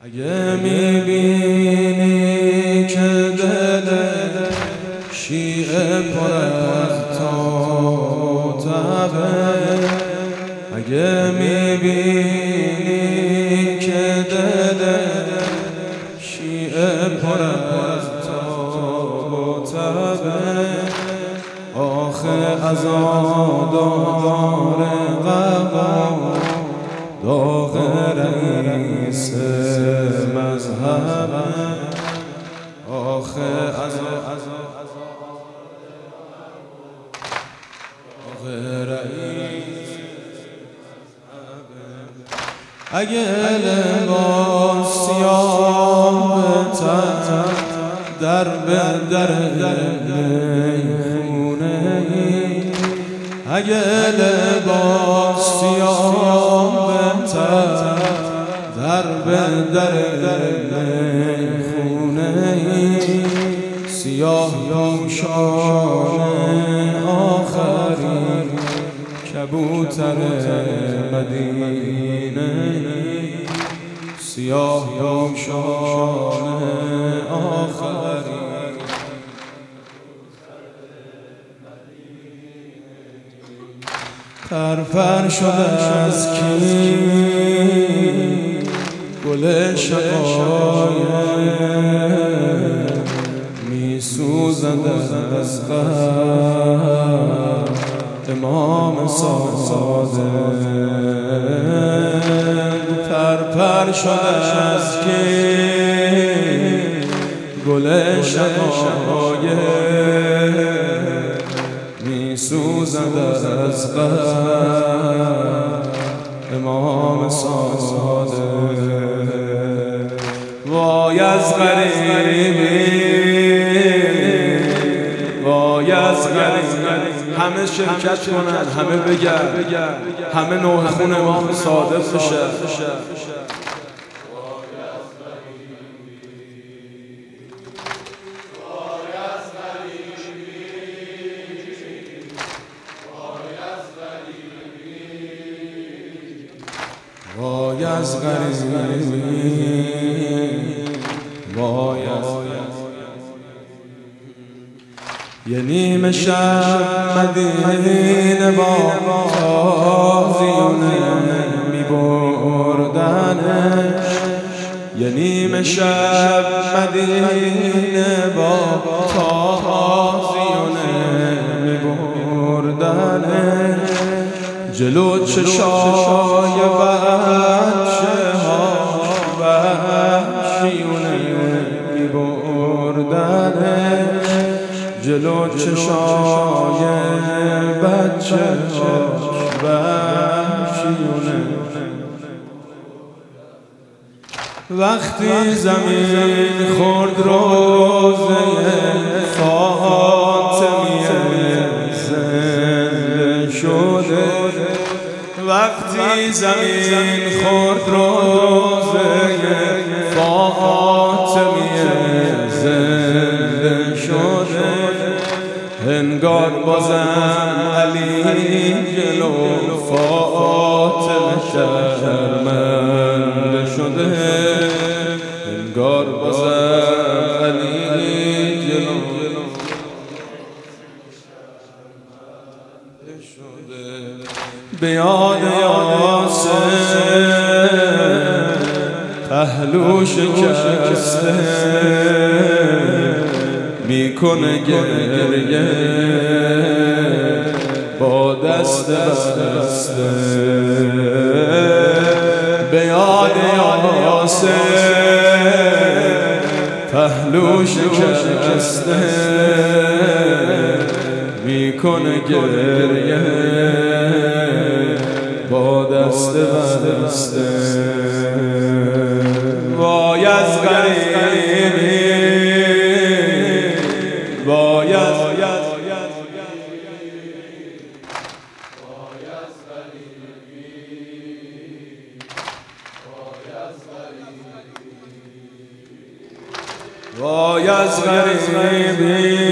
اگه میبینی که دل شیعه پر از تابه، اگه میبینی که دل شیعه پر از تابه، آخه عزادار قبا داغ رئیس مذهب، آخه رئیس اگه لباس سیاه بتن در به در خونه، اگه لباس سیاه بتن در به در خونه، سیاه پوشان آخرین کبوتر مدینه، سیاه پوشان آخرین پرپر شده از کی گل شقایق، میسوزد از غم امام صادق، پرپر شده از کی گل شقایق، میسوزد از غم امام صادق. وای از غریبی، وای از غریبی، همه شرکت کنن، همه بگن، همه نوح خون امام صادق بشه. وای از غریبی، وای از یه نیمه شب مدینه با تازیونه میبردنش، یه نیمه شب مدینه با تازیونه میبردنش، جلو چشای بچه ها وحشیونه میبردنش، جلو چشای بچه ها وحشیونه. وقتی زمین خورد روزه فاطمیه زنده شده، وقتی زمین خورد روزه فاطمیه زنده شده، هنگار بازم علی جلو فاطمه شرمنده شده، هنگار بازم علی جلو به یاد یاسر پهلو شکسته میکنه گریه با دست بسته، به یاد یاسر پهلو شکسته میکنه گریه با دست بسته. وای از غریبی، وای از وای از غریبی،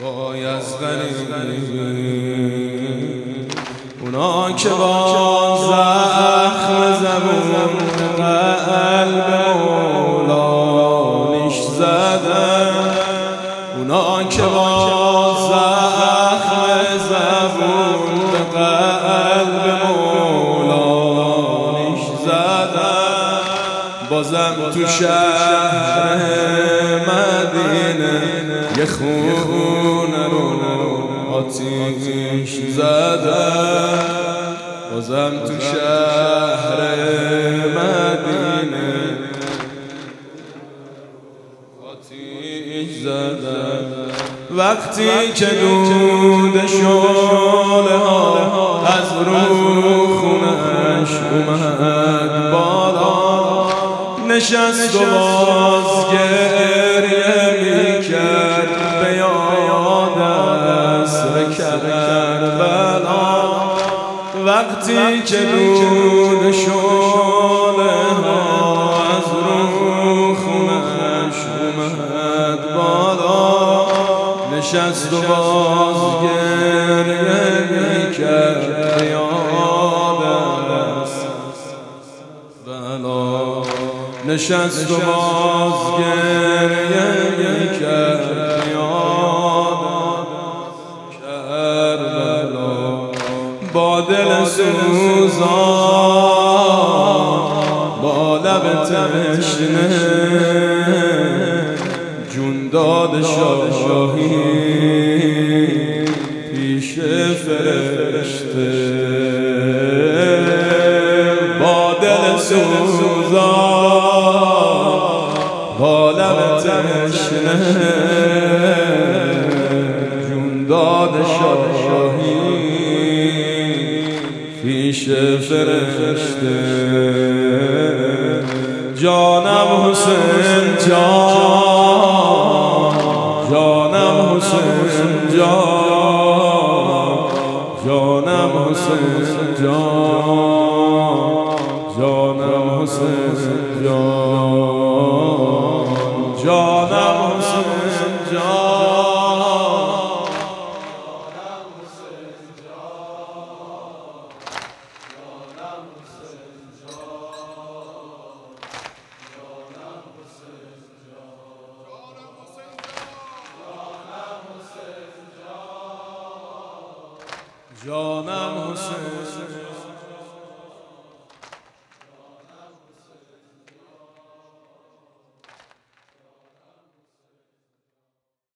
وای از غریبی اونا که با زخم زبون قلب مولانیش زدن، اونا که با زخم زبون قلب مولانیش زدن، بازم تو شهر مدینه یه خونه رو آتیش زدن، بازم تو شهر مدینه آتیش زدن. وقتی که دود شعله ها از رو خونش اومد بالا، نشست و باز گریه میکرد به یاد عصر کربلا. وقتی که دود شعله ها از رو خونش اومد بالا، نشست و باز گریه میکرد به یاد عصر بلا. نشست و باز گریه میکرد به یاد کربلا. با دل سوزان با لب تشنه جون داد شاهی پیش فرشته. با دل سوزان با لب تشنه جون داد شاهی پیش فرشته. جانم حسین جان، جانم حسین جان، جانم حسین جان، جانم حسین جان، جانم حسین جان. جانم حسین